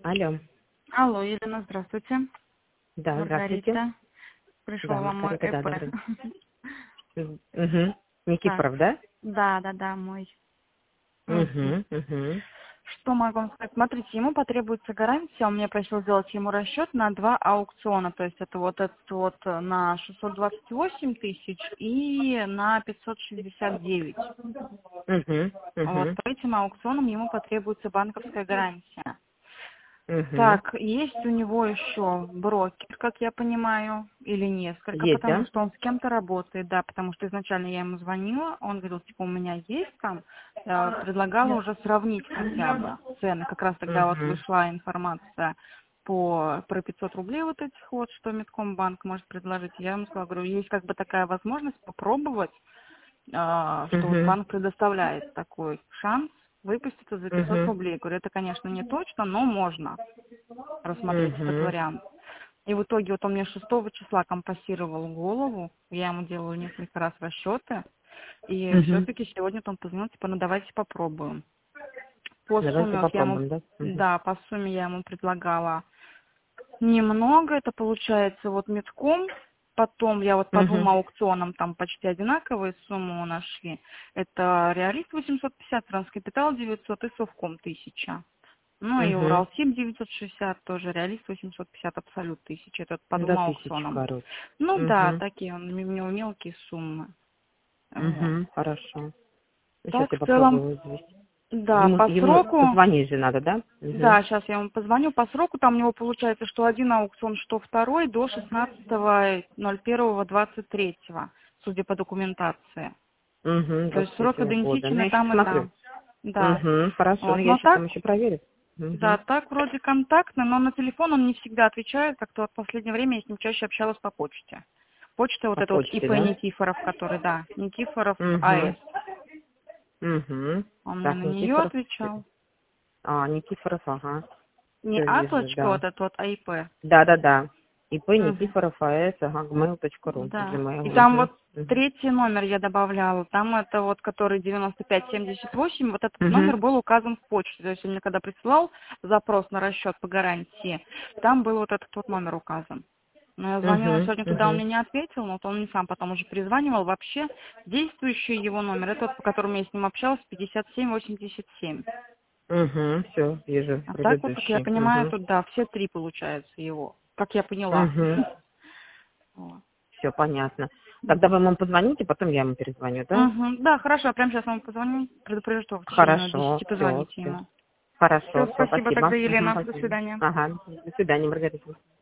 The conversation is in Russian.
Алло. Алло, Елена, здравствуйте. Да, здравствуйте. Маргарита. Пришел Да, вам мой Маргарита, да, ЭП. добрый. Угу. Так, Никифоров, да? да, мой. Мгм. Угу. Что могу вам сказать? Смотрите, ему потребуется гарантия. Он мне просил сделать ему расчет на два аукциона. То есть это вот этот вот на 628 тысяч и на 569. Угу. Вот Угу. по этим аукционам ему потребуется банковская гарантия. Угу. Так, есть у него еще брокер, как я понимаю, или несколько, Есть, потому да? что он с кем-то работает, да, потому что изначально я ему звонила, он говорил, типа, у меня есть там, предлагала уже сравнить хотя бы цены, как раз тогда вот Угу. вышла информация про 500 рублей вот этих вот, что Меткомбанк может предложить. Я ему сказала, говорю, есть как бы такая возможность попробовать, что вот Угу. банк предоставляет такой шанс выпуститься за 500 Угу. рублей. Говорю, это, конечно, не точно, но можно рассмотреть этот Угу. вариант. И в итоге вот он мне 6 числа компасировал голову, я ему делала несколько раз расчеты, и Угу. все-таки сегодня он позвонил, типа, ну давайте попробуем. По Давайте сумме, вот я ему, попробуем, да? Угу. да, по сумме я ему предлагала немного, это получается вот метком, потом я вот по двум Угу. аукционам там почти одинаковые суммы нашли. Это Реалист 850, Транскапитал 900 и Совком 1000. Ну и Угу. Уралсиб 960 тоже, Реалист 850, Абсолют 1000, это по До двум 1000, аукционам. короче. Ну да, Угу. такие у него мелкие суммы. Вот. Угу. Хорошо. Сейчас Так, я в целом, попробую взвести. да, Ему, по ему сроку, позвонить же надо, да? Угу. да, сейчас я ему позвоню, по сроку там у него получается, что один аукцион, что второй, до 16.01.23, судя по документации. Угу. То есть срок 23 года. Ну, идентичен и я сейчас там, и посмотрю. там. Да. Угу, хорошо, ну Вот. я Но сейчас там так, еще проверю. да, Угу. так вроде контактно, но на телефон он не всегда отвечает, как-то в последнее время я с ним чаще общалась по почте. Почта вот По это вот почте, ИП да? Никифоров, который, да, Никифоров АС. Угу. Угу. Он мне Так, на нее Никифоров. отвечал. Никифоров, ага. Не Все А вижу, точка да. вот это вот, а ИП. Да. ИП Мгм. Никифоров АС, ага, gmail.ru, Да. И Gmail. там Угу. вот Угу. третий номер я добавляла. Там это вот, который 9578, вот этот Угу. номер был указан в почте. То есть он мне когда присылал запрос на расчет по гарантии, там был вот этот вот номер указан. Но я звонила Угу. сегодня туда, он Угу. мне не ответил, но вот он мне сам потом уже перезванивал. Вообще, действующий его номер, это вот, по которому я с ним общалась, 5787. Угу. Все, вижу, А так вот, как я предыдущий. понимаю, Угу. тут, да, все три получаются его. Как я поняла. Угу. Вот. Все понятно. Тогда вы Мгм. ему позвоните, потом я ему перезвоню, да? Мгм. Да, хорошо, я прямо сейчас вам позвоню, предупрежу, что в течение минут Хорошо, 10 все, позвоните все. ему. Хорошо, Все, все, спасибо спасибо. тогда, Мгм, Елена. До спасибо. свидания. Ага, до свидания, Маргарита.